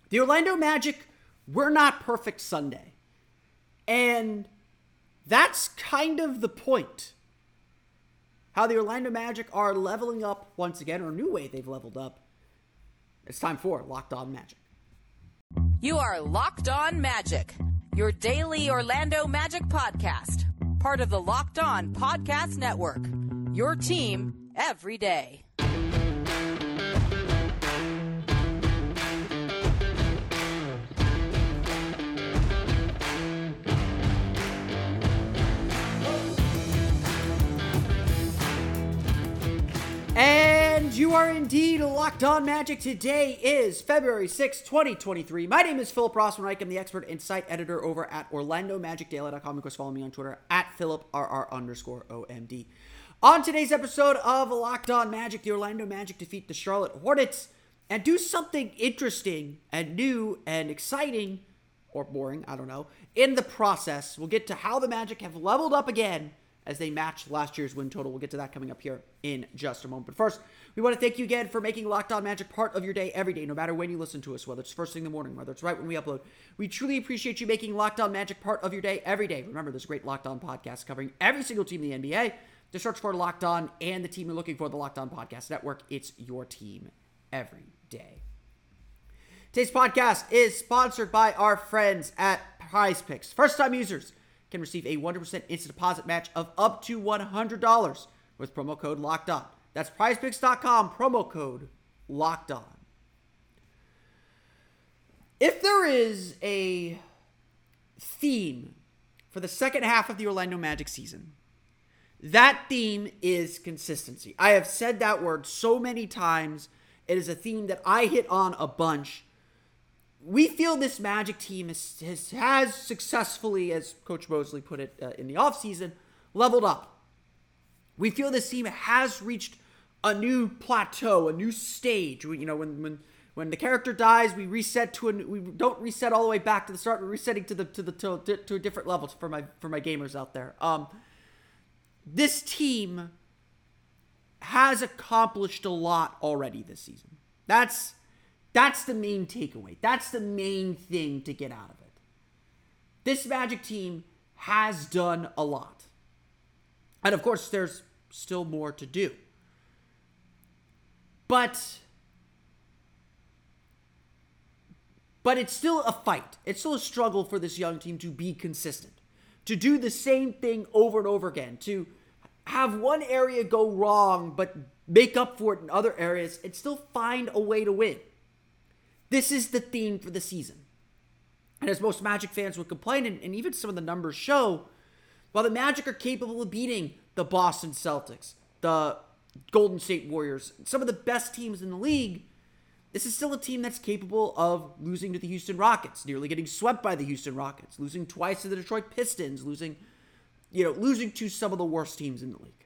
The Orlando Magic were not perfect Sunday. And that's kind of the point. How the Orlando Magic are leveling up once again, or a new way they've leveled up. It's time for Locked On Magic. You are Locked On Magic, your daily Orlando Magic podcast. Part of the Locked On Podcast Network, your team every day. And you are indeed Locked On Magic. Today is February 6, 2023. My name is Philip Rossman-Reich. I'm the expert and site editor over at OrlandoMagicDaily.com. Of course, follow me on Twitter at PhilipRR_OMD. On today's episode of Locked On Magic, the Orlando Magic defeat the Charlotte Hornets and do something interesting and new and exciting, or boring, I don't know, in the process. We'll get to how the Magic have leveled up again as they match last year's win total. We'll get to that coming up here in just a moment. But first, we want to thank you again for making Locked On Magic part of your day every day, no matter when you listen to us, whether it's first thing in the morning, whether it's right when we upload. We truly appreciate you making Locked On Magic part of your day every day. Remember, there's a great Locked On podcast covering every single team in the NBA. Just search for Locked On and the team you're looking for, the Locked On Podcast Network. It's your team every day. Today's podcast is sponsored by our friends at PrizePicks. First-time users can receive a 100% instant deposit match of up to $100 with promo code LOCKEDON. That's prizepicks.com, promo code LOCKEDON. If there is a theme for the second half of the Orlando Magic season, that theme is consistency. I have said that word so many times. It is a theme that I hit on a bunch. We feel this Magic team has successfully, as Coach Mosley put it in the offseason, leveled up. We feel this team has reached a new plateau, a new stage. When the character dies, we reset we don't reset all the way back to the start. We're resetting to a different level for my gamers out there. This team has accomplished a lot already this season. That's the main takeaway. That's the main thing to get out of it. This Magic team has done a lot. And of course, there's still more to do. But it's still a fight. It's still a struggle for this young team to be consistent. To do the same thing over and over again. To have one area go wrong, but make up for it in other areas and still find a way to win. This is the theme for the season. And as most Magic fans would complain, and even some of the numbers show, while the Magic are capable of beating the Boston Celtics, the Golden State Warriors, some of the best teams in the league, this is still a team that's capable of losing to the Houston Rockets, nearly getting swept by the Houston Rockets, losing twice to the Detroit Pistons, losing to some of the worst teams in the league.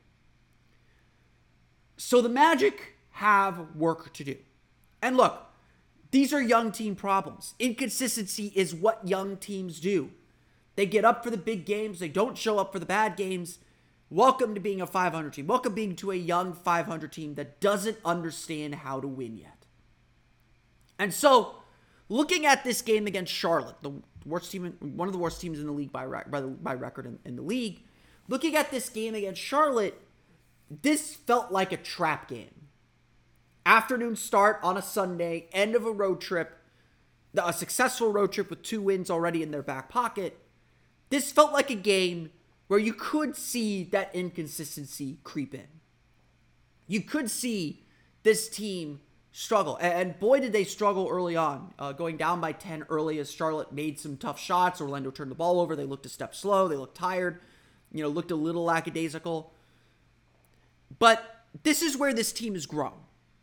So the Magic have work to do. And look, these are young team problems. Inconsistency is what young teams do. They get up for the big games. They don't show up for the bad games. Welcome to being a 500 team. Welcome being to a young 500 team that doesn't understand how to win yet. And so, looking at this game against Charlotte, the worst team, one of the worst teams in the league by record in the league, looking at this game against Charlotte, this felt like a trap game. Afternoon start on a Sunday, end of a road trip, a successful road trip with 2 wins already in their back pocket. This felt like a game where you could see that inconsistency creep in. You could see this team struggle. And boy, did they struggle early on. Going down by 10 early as Charlotte made some tough shots. Orlando turned the ball over. They looked a step slow. They looked tired. Looked a little lackadaisical. But this is where this team has grown.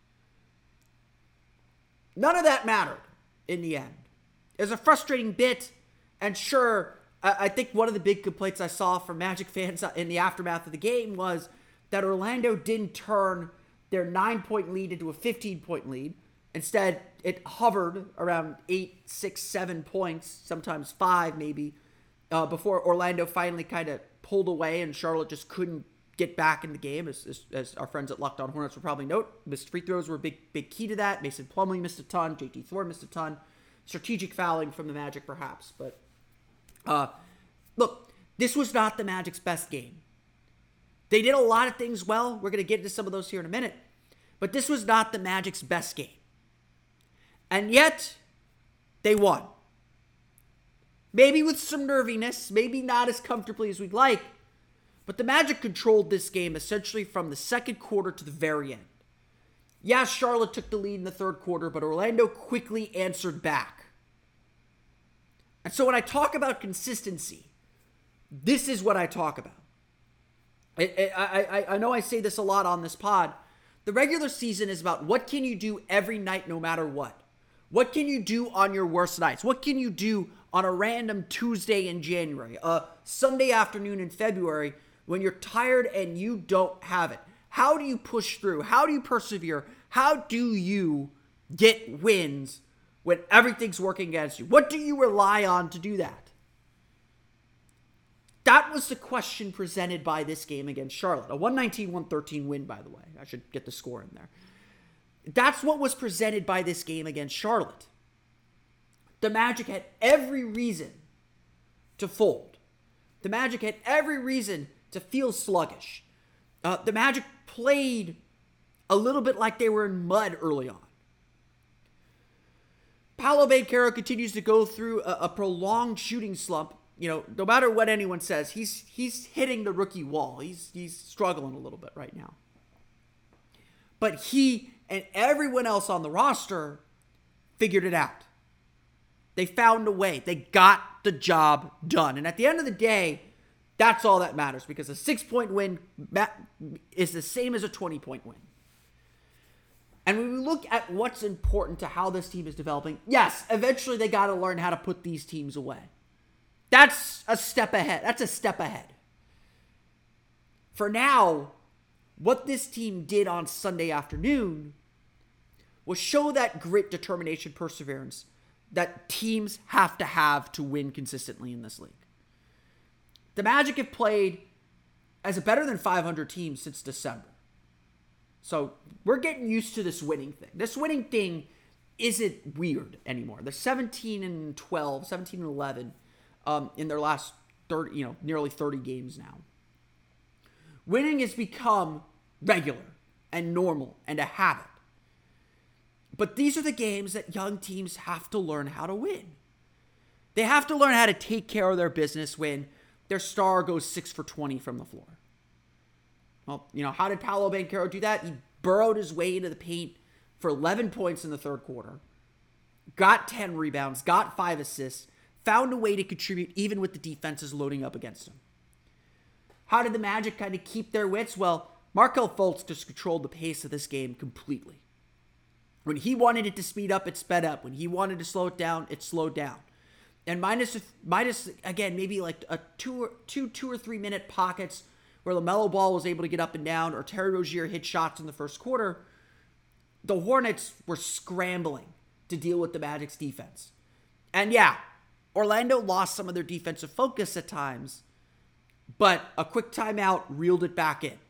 None of that mattered in the end. It was a frustrating bit. And sure, I think one of the big complaints I saw from Magic fans in the aftermath of the game was that Orlando didn't turn their 9-point lead into a 15-point lead. Instead, it hovered around 8, 6, 7 points, sometimes 5 maybe, before Orlando finally kind of pulled away and Charlotte just couldn't get back in the game, as our friends at Locked On Hornets will probably note. Missed free throws were a big key to that. Mason Plumlee missed a ton. JT Thor missed a ton. strategic fouling from the Magic, perhaps. But look, this was not the Magic's best game. They did a lot of things well. We're going to get into some of those here in a minute. But this was not the Magic's best game. And yet, they won. Maybe with some nerviness, maybe not as comfortably as we'd like, but the Magic controlled this game essentially from the second quarter to the very end. Yeah, Charlotte took the lead in the third quarter, but Orlando quickly answered back. And so when I talk about consistency, this is what I talk about. I know I say this a lot on this pod. The regular season is about what can you do every night no matter what. What can you do on your worst nights? What can you do on a random Tuesday in January, a Sunday afternoon in February when you're tired and you don't have it? How do you push through? How do you persevere? How do you get wins when everything's working against you? What do you rely on to do that? That was the question presented by this game against Charlotte. A 119-113 win, by the way. I should get the score in there. That's what was presented by this game against Charlotte. The Magic had every reason to fold. The Magic had every reason to feel sluggish. The Magic played a little bit like they were in mud early on. Paolo Banchero continues to go through a prolonged shooting slump. You know, no matter what anyone says, he's hitting the rookie wall. He's struggling a little bit right now. But he and everyone else on the roster figured it out. They found a way. They got the job done. And at the end of the day, that's all that matters, because a 6-point win is the same as a 20-point win. And when we look at what's important to how this team is developing, yes, eventually they got to learn how to put these teams away. That's a step ahead. That's a step ahead. For now, what this team did on Sunday afternoon was show that grit, determination, perseverance that teams have to win consistently in this league. The Magic have played as a better than 500 team since December. So we're getting used to this winning thing. This winning thing isn't weird anymore. They're 17-12, 17-11 in their last 30, nearly 30 games now. Winning has become regular and normal and a habit. But these are the games that young teams have to learn how to win. They have to learn how to take care of their business when their star goes 6 for 20 from the floor. Well, how did Paolo Banchero do that? He burrowed his way into the paint for 11 points in the third quarter, got 10 rebounds, got 5 assists, found a way to contribute even with the defenses loading up against him. How did the Magic kind of keep their wits? Well, Markelle Fultz just controlled the pace of this game completely. When he wanted it to speed up, it sped up. When he wanted to slow it down, it slowed down. And minus again, maybe like a two or 3 minute pockets where LaMelo Ball was able to get up and down, or Terry Rozier hit shots in the first quarter, the Hornets were scrambling to deal with the Magic's defense. And yeah, Orlando lost some of their defensive focus at times, but a quick timeout reeled it back in.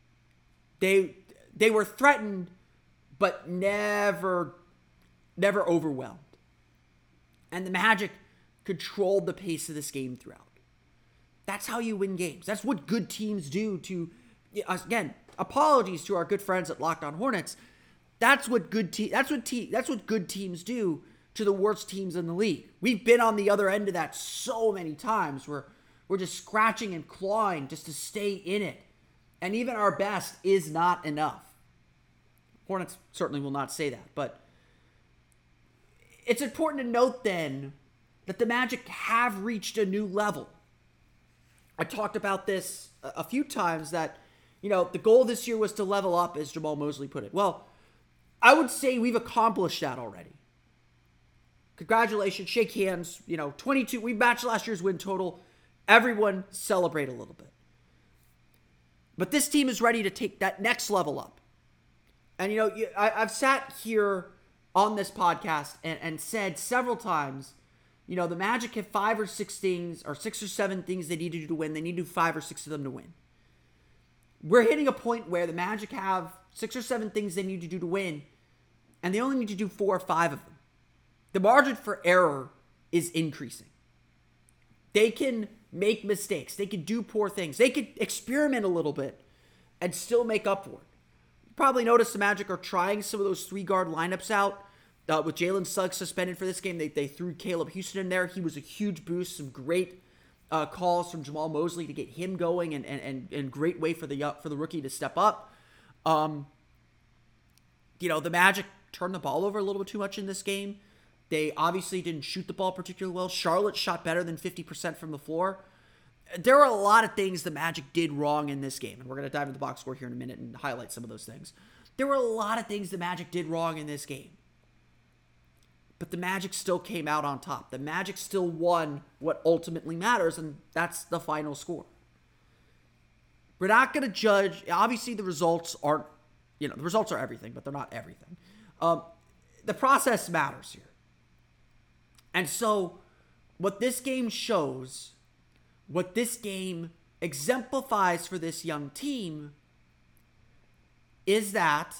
They were threatened, but never overwhelmed. And the Magic controlled the pace of this game throughout. That's how you win games. That's what good teams do to, again, apologies to our good friends at Locked On Hornets. That's what good teams do to the worst teams in the league. We've been on the other end of that so many times where we're just scratching and clawing just to stay in it. And even our best is not enough. Hornets certainly will not say that, but it's important to note then that the Magic have reached a new level. I talked about this a few times that, the goal this year was to level up, as Jamal Mosley put it. Well, I would say we've accomplished that already. Congratulations, shake hands, 22, we matched last year's win total. Everyone celebrate a little bit. But this team is ready to take that next level up. And, I've sat here on this podcast and said several times, the Magic have 5 or 6 things, or 6 or 7 things they need to do to win. They need to do 5 or 6 of them to win. We're hitting a point where the Magic have 6 or 7 things they need to do to win, and they only need to do 4 or 5 of them. the margin for error is increasing. They can make mistakes. They can do poor things. They could experiment a little bit and still make up for it. You probably noticed the Magic are trying some of those 3-guard lineups out. With Jalen Suggs suspended for this game, they threw Caleb Houston in there. He was a huge boost. Some great calls from Jamal Mosley to get him going, and great way for the rookie to step up. The Magic turned the ball over a little bit too much in this game. They obviously didn't shoot the ball particularly well. Charlotte shot better than 50% from the floor. There were a lot of things the Magic did wrong in this game, and we're going to dive into the box score here in a minute and highlight some of those things. There were a lot of things the Magic did wrong in this game. But the Magic still came out on top. The Magic still won what ultimately matters, and that's the final score. We're not going to judge. Obviously, the results aren't, the results are everything, but they're not everything. The process matters here. And so, what this game shows, what this game exemplifies for this young team, is that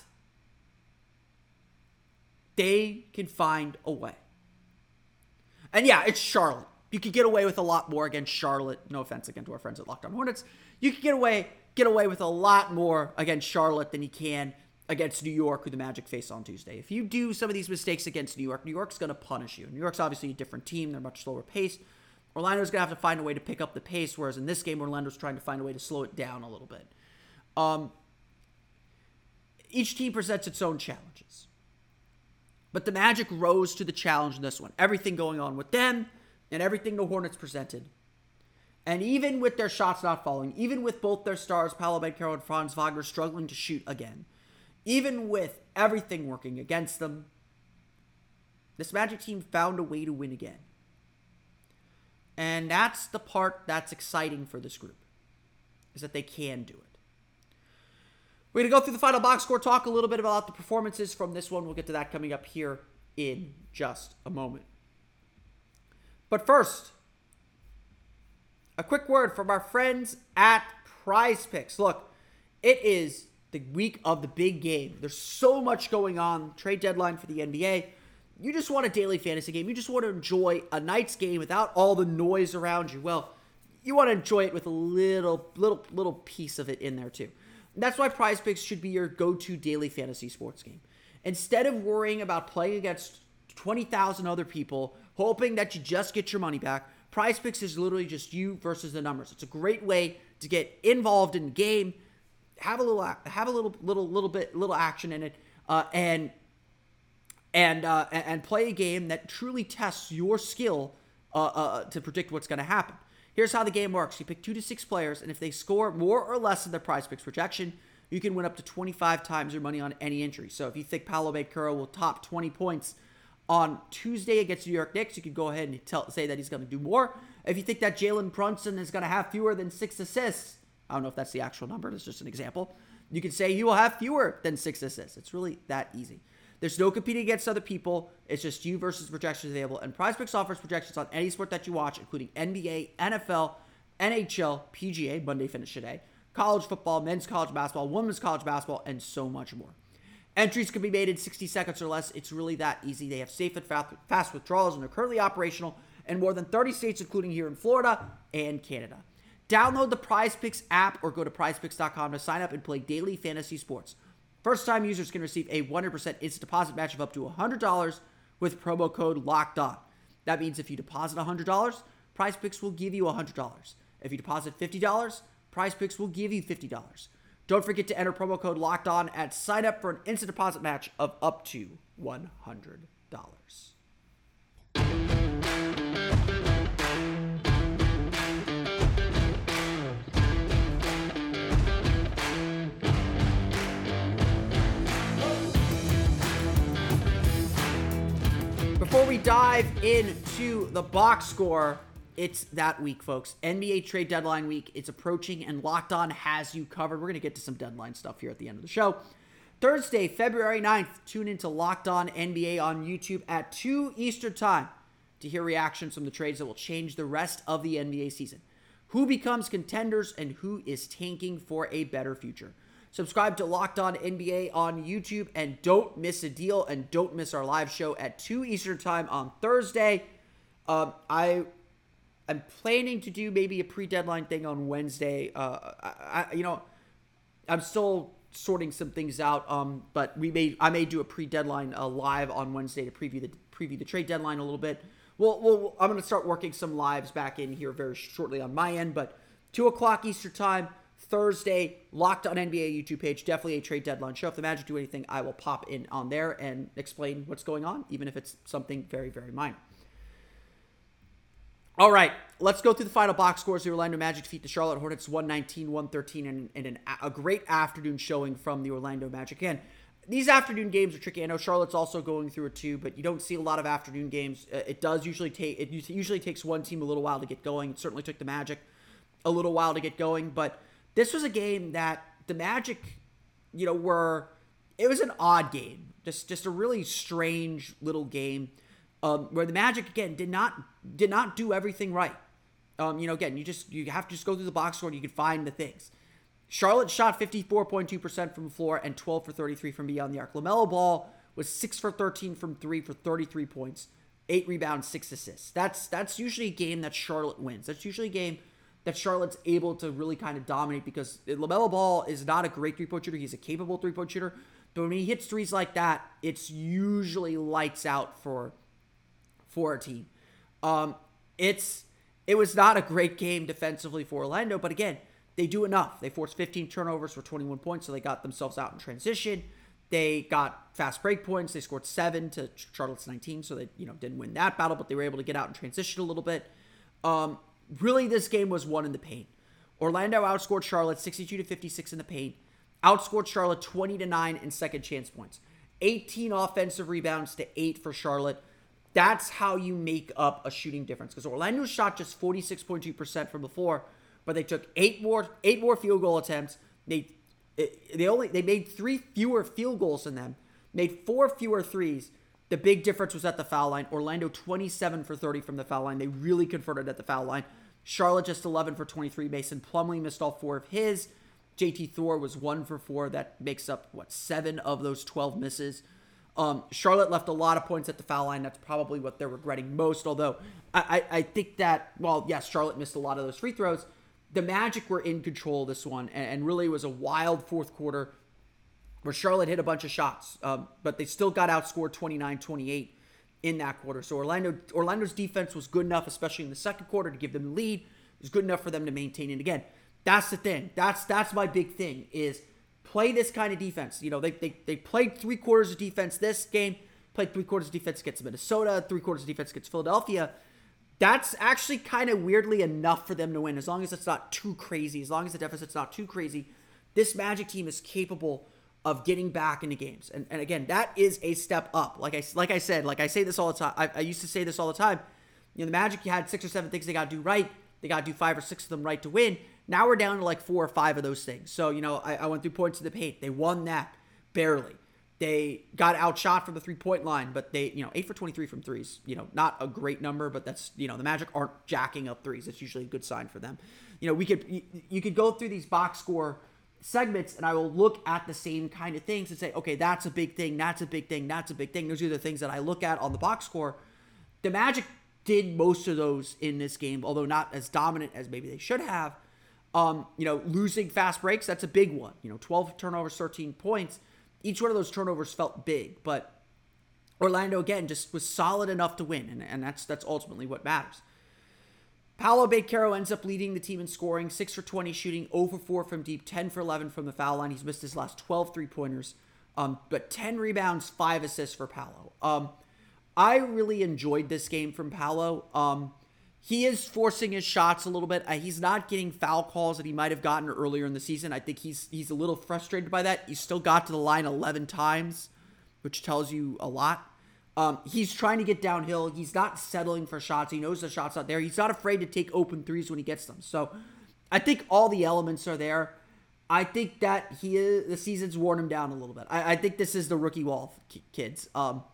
they can find a way. And yeah, it's Charlotte. You could get away with a lot more against Charlotte. No offense again to our friends at Locked On Hornets. You could get away with a lot more against Charlotte than you can against New York, who the Magic face on Tuesday. If you do some of these mistakes against New York's going to punish you. New York's obviously a different team. They're much slower paced. Orlando's going to have to find a way to pick up the pace, whereas in this game, Orlando's trying to find a way to slow it down a little bit. Each team presents its own challenges. But the Magic rose to the challenge in this one. Everything going on with them and everything the Hornets presented. And even with their shots not falling, even with both their stars, Paolo Banchero and Franz Wagner, struggling to shoot again, even with everything working against them, this Magic team found a way to win again. And that's the part that's exciting for this group, is that they can do it. We're going to go through the final box score, talk a little bit about the performances from this one. We'll get to that coming up here in just a moment. But first, a quick word from our friends at Prize Picks. Look, it is the week of the big game. There's so much going on. Trade deadline for the NBA. You just want a daily fantasy game. You just want to enjoy a night's game without all the noise around you. Well, you want to enjoy it with a little piece of it in there too. That's why Prize Picks should be your go-to daily fantasy sports game. Instead of worrying about playing against 20,000 other people, hoping that you just get your money back, Prize Picks is literally just you versus the numbers. It's a great way to get involved in the game, have a little action in it, and play a game that truly tests your skill to predict what's going to happen. Here's how the game works. You pick 2 to 6 players, and if they score more or less than their Prize Picks projection, you can win up to 25 times your money on any entry. So if you think Paolo Banchero will top 20 points on Tuesday against New York Knicks, you can go ahead and say that he's going to do more. If you think that Jalen Brunson is going to have fewer than 6 assists, I don't know if that's the actual number, it's just an example, you can say he will have fewer than 6 assists. It's really that easy. There's no competing against other people. It's just you versus projections available. And Prize Picks offers projections on any sport that you watch, including NBA, NFL, NHL, PGA, Monday Finish Today, college football, men's college basketball, women's college basketball, and so much more. Entries can be made in 60 seconds or less. It's really that easy. They have safe and fast withdrawals, and they're currently operational in more than 30 states, including here in Florida and Canada. Download the Prize Picks app or go to prizepicks.com to sign up and play daily fantasy sports. First-time users can receive a 100% instant deposit match of up to $100 with promo code LOCKEDON. That means if you deposit $100, Prize Picks will give you $100. If you deposit $50, Prize Picks will give you $50. Don't forget to enter promo code LOCKEDON and sign up for an instant deposit match of up to $100. Before we dive into the box score, it's that week, folks. NBA trade deadline week. It's approaching, and Locked On has you covered. We're going to get to some deadline stuff here at the end of the show. Thursday, February 9th, tune into Locked On NBA on YouTube at 2 Eastern Time to hear reactions from the trades that will change the rest of the NBA season. Who becomes contenders and who is tanking for a better future. Subscribe to Locked On NBA on YouTube, and don't miss a deal, and don't miss our live show at 2 Eastern Time on Thursday. I'm planning to do maybe a pre-deadline thing on Wednesday. I'm still sorting some things out, but I may do a pre-deadline live on Wednesday to preview the trade deadline a little bit. I'm going to start working some lives back in here very shortly on my end, but 2 o'clock Eastern Time, Thursday, Locked On NBA YouTube page, definitely a trade deadline show. If the Magic do anything, I will pop in on there and explain what's going on, even if it's something very, very minor. All right, let's go through the final box scores. The Orlando Magic defeat the Charlotte Hornets 119-113 and a great afternoon showing from the Orlando Magic. Again, these afternoon games are tricky. I know Charlotte's also going through it too, but you don't see a lot of afternoon games. It usually takes one team a little while to get going. It certainly took the Magic a little while to get going, but this was a game that the Magic, it was an odd game. Just a really strange little game where the Magic, again, did not do everything right. Again, you have to just go through the box score and you can find the things. Charlotte shot 54.2% from the floor and 12 for 33 from beyond the arc. LaMelo Ball was 6 for 13 from 3 for 33 points, 8 rebounds, 6 assists. That's usually a game that Charlotte wins. That's usually a game that Charlotte's able to really kind of dominate because LaMelo Ball is not a great three-point shooter. He's a capable three-point shooter. But when he hits threes like that, it's usually lights out for a team. It was not a great game defensively for Orlando, but again, they do enough. They forced 15 turnovers for 21 points, so they got themselves out in transition. They got fast break points. They scored 7 to Charlotte's 19, so they didn't win that battle, but they were able to get out in transition a little bit. Really, this game was won in the paint. Orlando outscored Charlotte 62-56 in the paint, outscored Charlotte 20-9 in second chance points, 18 offensive rebounds to 8 for Charlotte. That's how you make up a shooting difference, because Orlando shot just 46.2% from the floor, but they took 8 more field goal attempts. They made 3 fewer field goals than them, made 4 fewer threes. The big difference was at the foul line. Orlando 27 for 30 from the foul line. They really converted at the foul line. Charlotte just 11 for 23. Mason Plumlee missed all 4 of his. JT Thor was 1 for 4. That makes up 7 of those 12 misses. Charlotte left a lot of points at the foul line. That's probably what they're regretting most. Although I think that, yes, Charlotte missed a lot of those free throws. The Magic were in control of this one, and really was a wild fourth quarter where Charlotte hit a bunch of shots, but they still got outscored 29-28 in that quarter. So Orlando's defense was good enough, especially in the second quarter, to give them the lead. It was good enough for them to maintain it. Again, that's the thing. That's my big thing, is play this kind of defense. They played 3 quarters of defense this game, played 3 quarters of defense against Minnesota, 3 quarters of defense against Philadelphia. That's actually kind of weirdly enough for them to win, as long as it's not too crazy, as long as the deficit's not too crazy. This Magic team is capable of getting back into games. And again, that is a step up. Like I say this all the time. I used to say this all the time. The Magic had 6 or 7 things they got to do right. They got to do 5 or 6 of them right to win. Now we're down to 4 or 5 of those things. So, I went through points in the paint. They won that barely. They got outshot from the 3-point line, but they, 8 for 23 from threes. Not a great number, but that's, the Magic aren't jacking up threes. It's usually a good sign for them. You could go through these box score segments, and I will look at the same kind of things and say, okay, that's a big thing, that's a big thing, that's a big thing. Those are the things that I look at on the box score. The Magic did most of those in this game, although not as dominant as maybe they should have. Losing fast breaks, that's a big one. 12 turnovers, 13 points. Each one of those turnovers felt big, but Orlando, again, just was solid enough to win, and that's ultimately what matters. Paolo Banchero ends up leading the team in scoring, 6 for 20 shooting, 0 for 4 from deep, 10 for 11 from the foul line. He's missed his last 12 three-pointers, but 10 rebounds, 5 assists for Paolo. I really enjoyed this game from Paolo. He is forcing his shots a little bit. He's not getting foul calls that he might have gotten earlier in the season. I think he's a little frustrated by that. He still got to the line 11 times, which tells you a lot. He's trying to get downhill. He's not settling for shots. He knows the shot's not there. He's not afraid to take open threes when he gets them. So I think all the elements are there. I think that the season's worn him down a little bit. I think this is the rookie wall, kids.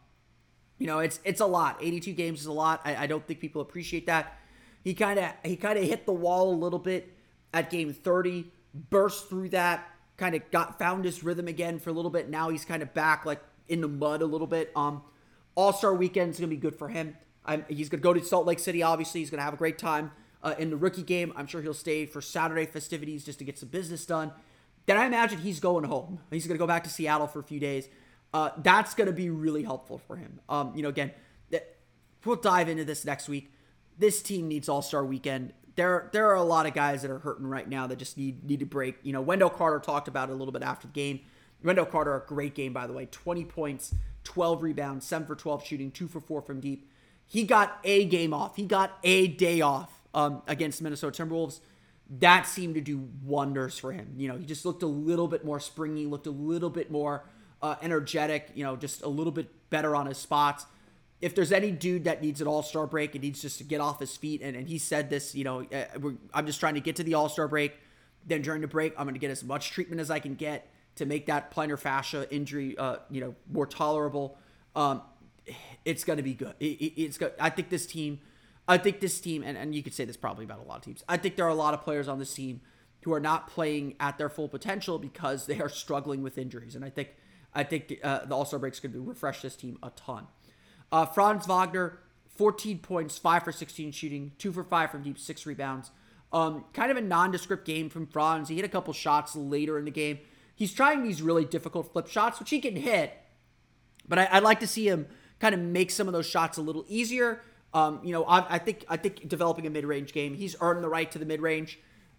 It's a lot. 82 games is a lot. I don't think people appreciate that. He kind of hit the wall a little bit at game 30, burst through that, kind of found his rhythm again for a little bit. Now he's kind of back like in the mud a little bit. All-Star Weekend is going to be good for him. He's going to go to Salt Lake City, obviously. He's going to have a great time in the rookie game. I'm sure he'll stay for Saturday festivities just to get some business done. Then I imagine he's going home. He's going to go back to Seattle for a few days. That's going to be really helpful for him. Again, we'll dive into this next week. This team needs All-Star Weekend. There are a lot of guys that are hurting right now that just need to break. Wendell Carter talked about it a little bit after the game. Wendell Carter, a great game, by the way. 20 points, 12 rebounds, 7 for 12 shooting, 2 for 4 from deep. He got a game off. He got a day off against Minnesota Timberwolves. That seemed to do wonders for him. He just looked a little bit more springy, looked a little bit more energetic, just a little bit better on his spots. If there's any dude that needs an All-Star break, it needs just to get off his feet. And he said this, I'm just trying to get to the All-Star break. Then during the break, I'm going to get as much treatment as I can get to make that plantar fascia injury, more tolerable. It's going to be good. It's good. I think this team, and you could say this probably about a lot of teams. I think there are a lot of players on this team who are not playing at their full potential because they are struggling with injuries. And I think the All-Star break is going to refresh this team a ton. Franz Wagner, 14 points, 5 for 16 shooting, 2 for 5 from deep, 6 rebounds. Kind of a nondescript game from Franz. He hit a couple shots later in the game. He's trying these really difficult flip shots, which he can hit, but I'd like to see him kind of make some of those shots a little easier. I think developing a mid-range game, he's earned the right to the mid-range.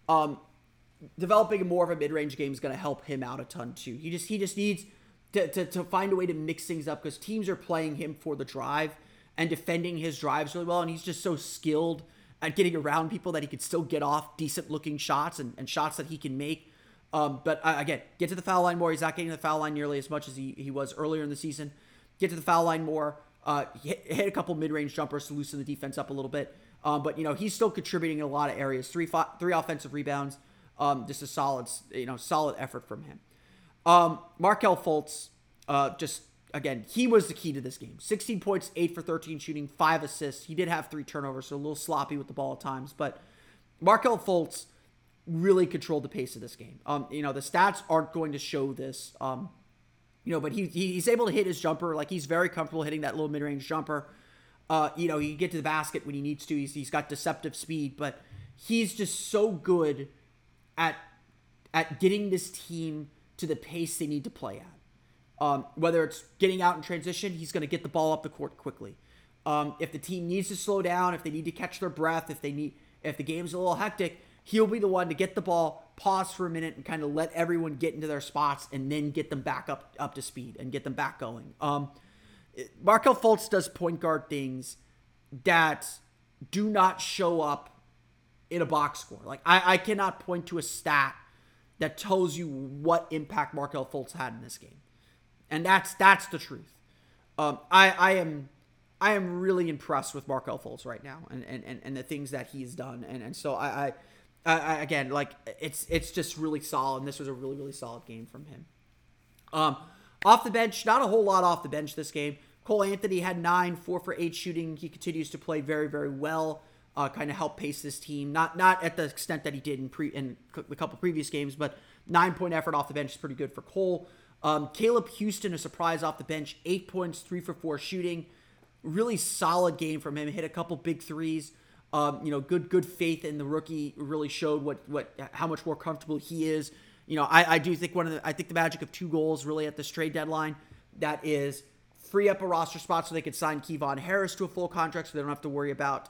Developing more of a mid-range game is going to help him out a ton too. He just needs to find a way to mix things up because teams are playing him for the drive and defending his drives really well, and he's just so skilled at getting around people that he could still get off decent-looking shots and shots that he can make. But again, get to the foul line more. He's not getting to the foul line nearly as much as he was earlier in the season. Get to the foul line more. Hit a couple mid-range jumpers to loosen the defense up a little bit. But he's still contributing in a lot of areas. Three offensive rebounds. Just a solid effort from him. Markelle Fultz, again, he was the key to this game. 16 points, 8 for 13 shooting, 5 assists. He did have 3 turnovers, so a little sloppy with the ball at times. But Markelle Fultz really controlled the pace of this game. The stats aren't going to show this, but he's able to hit his jumper. Like, he's very comfortable hitting that little mid-range jumper. He can get to the basket when he needs to. He's got deceptive speed, but he's just so good at getting this team to the pace they need to play at. Whether it's getting out in transition, he's going to get the ball up the court quickly. If the team needs to slow down, if they need to catch their breath, if the game's a little hectic, he'll be the one to get the ball, pause for a minute, and kind of let everyone get into their spots and then get them back up to speed and get them back going. Markelle Fultz does point guard things that do not show up in a box score. Like, I cannot point to a stat that tells you what impact Markelle Fultz had in this game. And that's the truth. I am really impressed with Markelle Fultz right now and the things that he's done. And so I again, like, it's just really solid. And this was a really, really solid game from him. Off the bench, not a whole lot off the bench this game. Cole Anthony had 9, 4 for 8 shooting. He continues to play very, very well. Kind of help pace this team. Not at the extent that he did in a couple previous games, but 9-point effort off the bench is pretty good for Cole. Caleb Houston, a surprise off the bench, 8 points, 3 for 4 shooting. Really solid game from him. Hit a couple big threes. Good faith in the rookie. Really showed how much more comfortable he is. I do think I think the magic of 2 goals really at this trade deadline. That is free up a roster spot so they could sign Kevon Harris to a full contract, so they don't have to worry about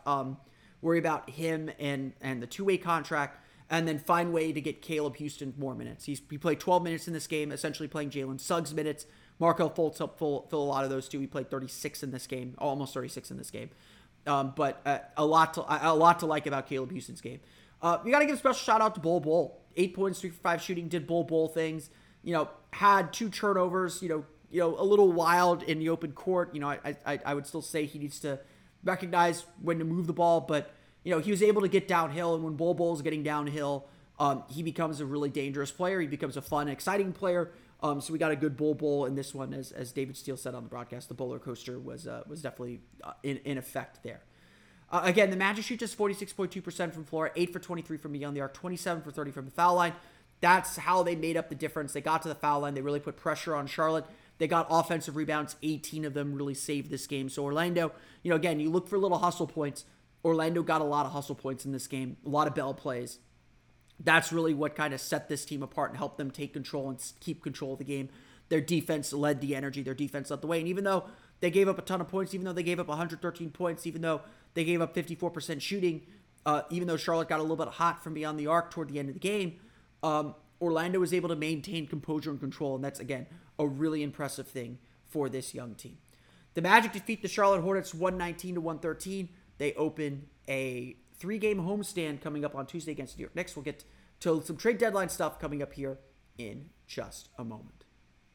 him and the 2-way contract, and then find a way to get Caleb Houston more minutes. He played 12 minutes in this game, essentially playing Jalen Suggs minutes. Markelle Fultz helped fill a lot of those too. He played 36 in this game, almost 36 in this game. But a lot to like about Caleb Houston's game. We got to give a special shout out to Bol Bol. 8 points, 3 for 5 shooting, did Bol things. Had 2 turnovers. A little wild in the open court. I would still say he needs to recognize when to move the ball, but he was able to get downhill, and when Bol is getting downhill, he becomes a really dangerous player. He becomes a fun, exciting player. So we got a good Bol in this one, as David Steele said on the broadcast. The roller coaster was definitely in effect there. Again, the Magic shoot just 46.2% from floor, 8 for 23 from beyond the arc, 27 for 30 from the foul line. That's how they made up the difference. They got to the foul line. They really put pressure on Charlotte. They got offensive rebounds. 18 of them really saved this game. So Orlando, again, you look for little hustle points. Orlando got a lot of hustle points in this game, a lot of bell plays. That's really what kind of set this team apart and helped them take control and keep control of the game. Their defense led the energy. Their defense led the way. And even though they gave up a ton of points, even though they gave up 113 points, even though they gave up 54% shooting, even though Charlotte got a little bit hot from beyond the arc toward the end of the game, Orlando was able to maintain composure and control. And that's, again, a really impressive thing for this young team. The Magic defeat the Charlotte Hornets 119-113. They open a 3-game homestand coming up on Tuesday against New York Knicks. We'll get to some trade deadline stuff coming up here in just a moment.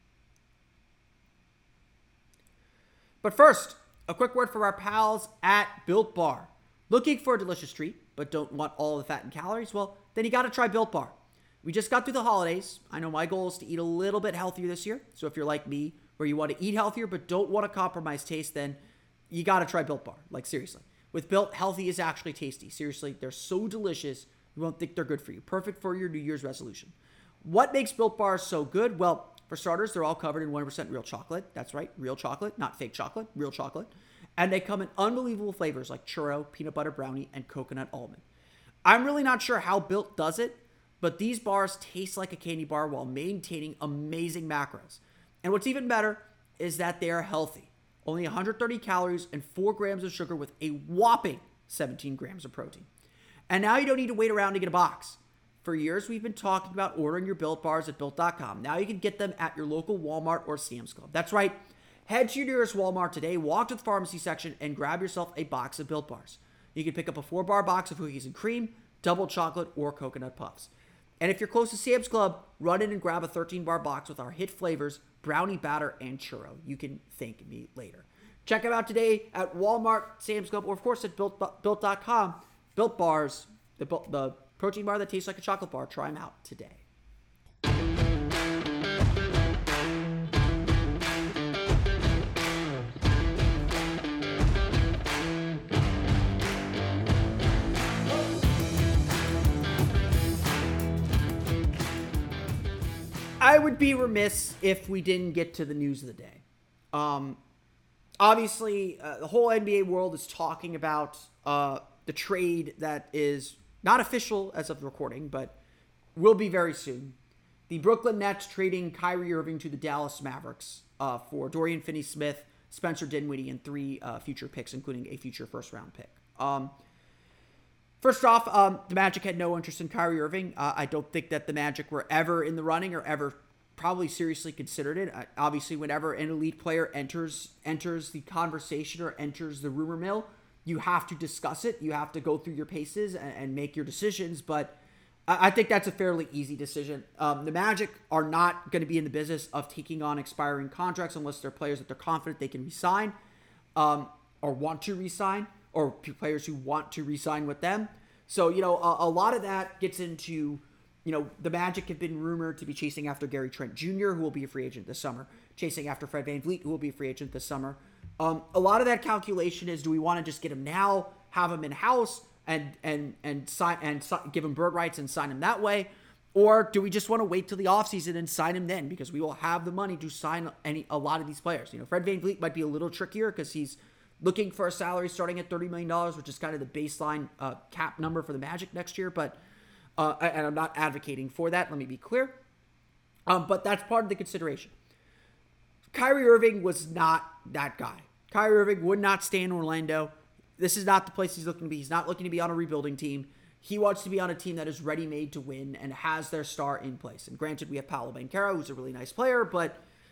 But first, a quick word for our pals at Built Bar. Looking for a delicious treat, but don't want all the fat and calories? Well, then you got to try Built Bar. We just got through the holidays. I know my goal is to eat a little bit healthier this year. So if you're like me, where you want to eat healthier but don't want to compromise taste, then you got to try Built Bar. Like, seriously. With Built, healthy is actually tasty. Seriously, they're so delicious, you won't think they're good for you. Perfect for your New Year's resolution. What makes Built Bars so good? Well, for starters, they're all covered in 100% real chocolate. That's right, real chocolate, not fake chocolate, real chocolate. And they come in unbelievable flavors like churro, peanut butter brownie, and coconut almond. I'm really not sure how Built does it, but these bars taste like a candy bar while maintaining amazing macros. And what's even better is that they are healthy. Only 130 calories and 4 grams of sugar with a whopping 17 grams of protein. And now you don't need to wait around to get a box. For years, we've been talking about ordering your Built Bars at Built.com. Now you can get them at your local Walmart or Sam's Club. That's right. Head to your nearest Walmart today, walk to the pharmacy section, and grab yourself a box of Built Bars. You can pick up a 4-bar box of cookies and cream, double chocolate, or coconut puffs. And if you're close to Sam's Club, run in and grab a 13-bar box with our hit flavors, brownie batter, and churro. You can thank me later. Check them out today at Walmart, Sam's Club, or of course at Built.com. Built Bars, the protein bar that tastes like a chocolate bar. Try them out today. I would be remiss if we didn't get to the news of the day. Obviously, the whole NBA world is talking about the trade that is not official as of the recording, but will be very soon. The Brooklyn Nets trading Kyrie Irving to the Dallas Mavericks for Dorian Finney-Smith, Spencer Dinwiddie, and 3 future picks, including a future first-round pick. First off, the Magic had no interest in Kyrie Irving. I don't think that the Magic were ever in the running or ever probably seriously considered it. Obviously, whenever an elite player enters the conversation or enters the rumor mill, you have to discuss it. You have to go through your paces and make your decisions. But I think that's a fairly easy decision. The Magic are not going to be in the business of taking on expiring contracts unless they're players that they're confident they can re-sign or want to re-sign, or players who want to re-sign with them. So, a lot of that gets into, the Magic have been rumored to be chasing after Gary Trent Jr., who will be a free agent this summer, chasing after Fred VanVleet, who will be a free agent this summer. A lot of that calculation is, do we want to just get him now, have him in-house, and give him bird rights and sign him that way? Or do we just want to wait till the offseason and sign him then? Because we will have the money to sign a lot of these players. Fred VanVleet might be a little trickier because he's looking for a salary starting at $30 million, which is kind of the baseline cap number for the Magic next year. But and I'm not advocating for that. Let me be clear. But that's part of the consideration. Kyrie Irving was not that guy. Kyrie Irving would not stay in Orlando. This is not the place he's looking to be. He's not looking to be on a rebuilding team. He wants to be on a team that is ready-made to win and has their star in place. And granted, we have Paolo Banchero, who's a really nice player, but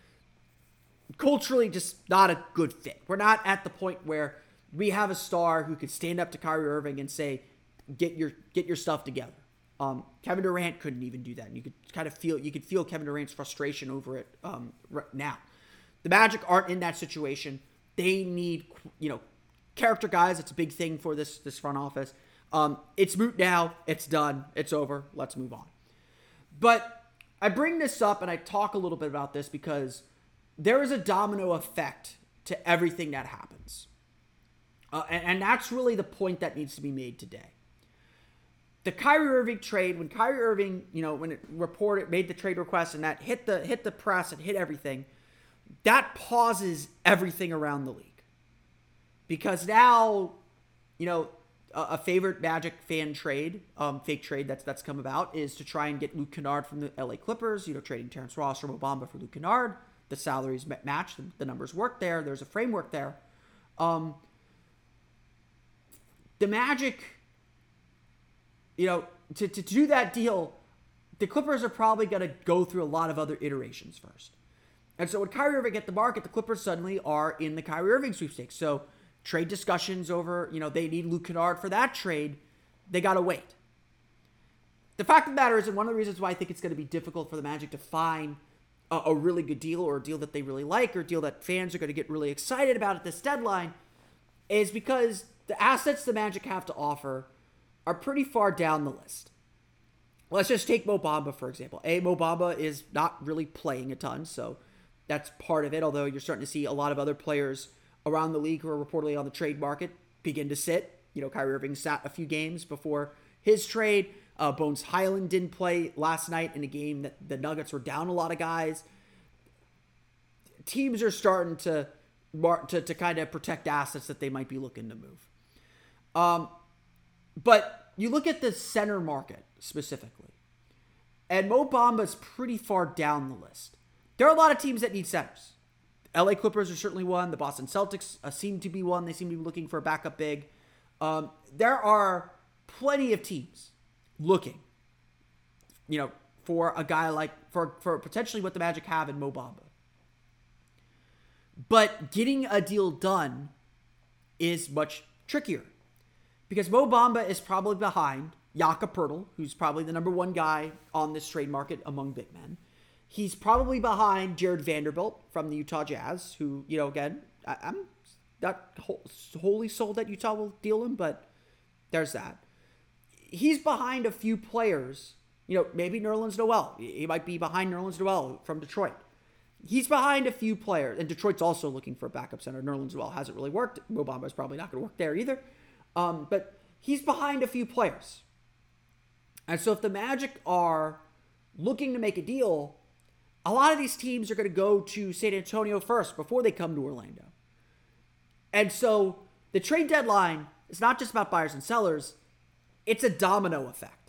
culturally just not a good fit. We're not at the point where we have a star who could stand up to Kyrie Irving and say, get your stuff together. Kevin Durant couldn't even do that. And you could feel Kevin Durant's frustration over it right now. The Magic aren't in that situation. They need, character guys. It's a big thing for this front office. It's moot now. It's done. It's over. Let's move on. But I bring this up and I talk a little bit about this because there is a domino effect to everything that happens. And that's really the point that needs to be made today. the Kyrie Irving trade, when Kyrie Irving, when it reported, made the trade request and that hit the press and hit everything, that pauses everything around the league. Because now, a favorite Magic fan trade, fake trade that's come about is to try and get Luke Kennard from the LA Clippers, trading Terrence Ross or Mo Bamba for Luke Kennard. The salaries match, the numbers work there. There's a framework there. The Magic, to do that deal, the Clippers are probably going to go through a lot of other iterations first. And so when Kyrie Irving hit the market, the Clippers suddenly are in the Kyrie Irving sweepstakes. So trade discussions over, they need Luke Kennard for that trade. They got to wait. The fact of the matter is, and one of the reasons why I think it's going to be difficult for the Magic to find a really good deal or a deal that they really like or a deal that fans are going to get really excited about at this deadline is because the assets the Magic have to offer are pretty far down the list. Let's just take Mo Bamba, for example. Mo Bamba is not really playing a ton, so that's part of it, although you're starting to see a lot of other players around the league who are reportedly on the trade market begin to sit. Kyrie Irving sat a few games before his trade. Bones Highland didn't play last night in a game that the Nuggets were down a lot of guys. Teams are starting to kind of protect assets that they might be looking to move. But you look at the center market specifically, and Mo Bamba's pretty far down the list. There are a lot of teams that need centers. LA Clippers are certainly one. The Boston Celtics seem to be one. They seem to be looking for a backup big. There are plenty of teams looking, for a guy like, for potentially what the Magic have in Mo Bamba. But getting a deal done is much trickier because Mo Bamba is probably behind Jakob Poeltl, who's probably the number one guy on this trade market among big men. He's probably behind Jared Vanderbilt from the Utah Jazz, who, again, I'm not wholly sold that Utah will deal him, but there's that. He's behind a few players, maybe Nerlens Noel. He might be behind Nerlens Noel from Detroit. He's behind a few players, and Detroit's also looking for a backup center. Nerlens Noel hasn't really worked. Mo Bamba is probably not going to work there either. But he's behind a few players. And so if the Magic are looking to make a deal, a lot of these teams are going to go to San Antonio first before they come to Orlando. And so the trade deadline is not just about buyers and sellers. It's a domino effect.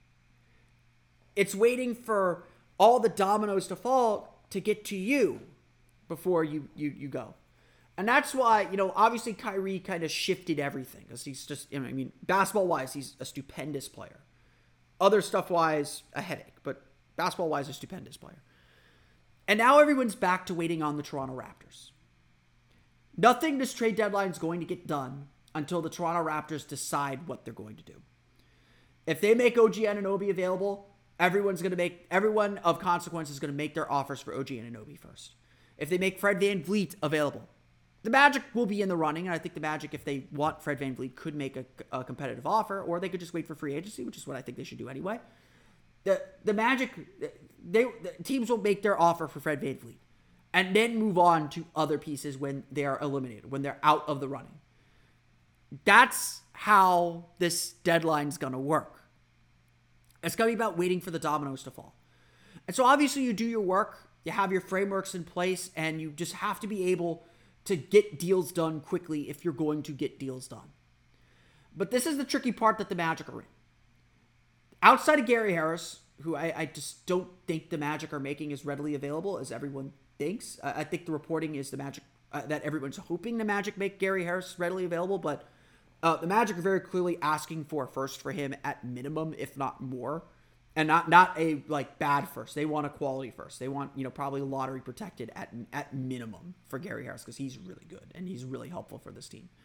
It's waiting for all the dominoes to fall to get to you before you go. And that's why, obviously Kyrie kind of shifted everything because he's just, basketball-wise, he's a stupendous player. Other stuff-wise, a headache, but basketball-wise, a stupendous player. And now everyone's back to waiting on the Toronto Raptors. Nothing this trade deadline is going to get done until the Toronto Raptors decide what they're going to do. If they make OG Anunoby available, everyone of consequence is going to make their offers for OG Anunoby first. If they make Fred VanVleet available, the Magic will be in the running, and I think the Magic, if they want Fred VanVleet, could make a competitive offer, or they could just wait for free agency, which is what I think they should do anyway. The Magic, the teams will make their offer for Fred VanVleet, and then move on to other pieces when they are eliminated, when they're out of the running. That's how this deadline's going to work. It's going to be about waiting for the dominoes to fall. And so obviously you do your work, you have your frameworks in place, and you just have to be able to get deals done quickly if you're going to get deals done. But this is the tricky part that the Magic are in. Outside of Gary Harris, who I just don't think the Magic are making as readily available as everyone thinks. I think the reporting is the Magic, that everyone's hoping the Magic make Gary Harris readily available, but the Magic are very clearly asking for a first for him at minimum, if not more. And not a bad first. They want a quality first. They want, probably lottery protected at minimum for Gary Harris because he's really good and he's really helpful for this team.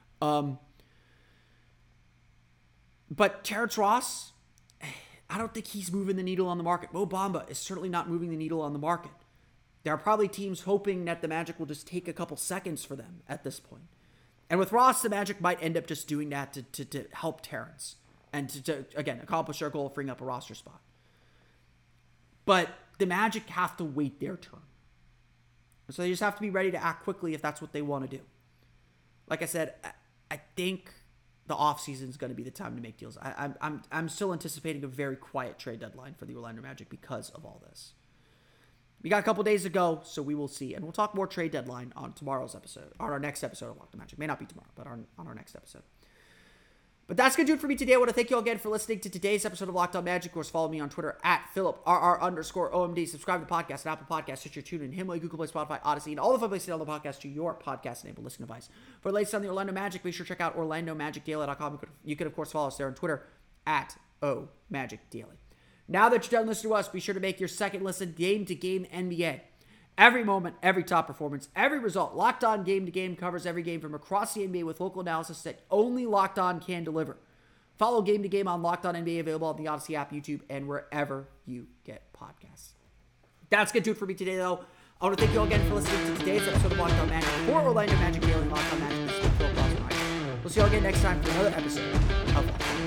But Terrence Ross, I don't think he's moving the needle on the market. Mo Bamba is certainly not moving the needle on the market. There are probably teams hoping that the Magic will just take a couple seconds for them at this point. And with Ross, the Magic might end up just doing that to help Terrence. And to, again, accomplish their goal of freeing up a roster spot. But the Magic have to wait their turn. So they just have to be ready to act quickly if that's what they want to do. Like I said, I think the offseason is going to be the time to make deals. I'm still anticipating a very quiet trade deadline for the Orlando Magic because of all this. We got a couple days to go, so we will see. And we'll talk more trade deadline on tomorrow's episode, on our next episode of Locked On Magic. May not be tomorrow, but on our next episode. But that's going to do it for me today. I want to thank you all again for listening to today's episode of Locked On Magic. Of course, follow me on Twitter at PhilipRR_OMD. Subscribe to the podcast at Apple Podcasts, Stitcher, TuneIn, Himalaya, Google Play, Spotify, Odyssey, and all the fun places to download the podcast to your podcast-enabled listening device. For the latest on the Orlando Magic, be sure to check out OrlandoMagicDaily.com. You can, of course, follow us there on Twitter at OMagicDaily. Now that you're done listening to us, be sure to make your second listen game-to-game NBA. Every moment, every top performance, every result. Locked On Game to Game covers every game from across the NBA with local analysis that only Locked On can deliver. Follow Game to Game on Locked On NBA, available on the Odyssey app, YouTube, and wherever you get podcasts. That's going to do it for me today, though. I want to thank you all again for listening to today's episode of Locked On Magic. For Orlando Magic Daily, Locked On Magic, this is Phil Cross. We'll see you all again next time for another episode of Locked On.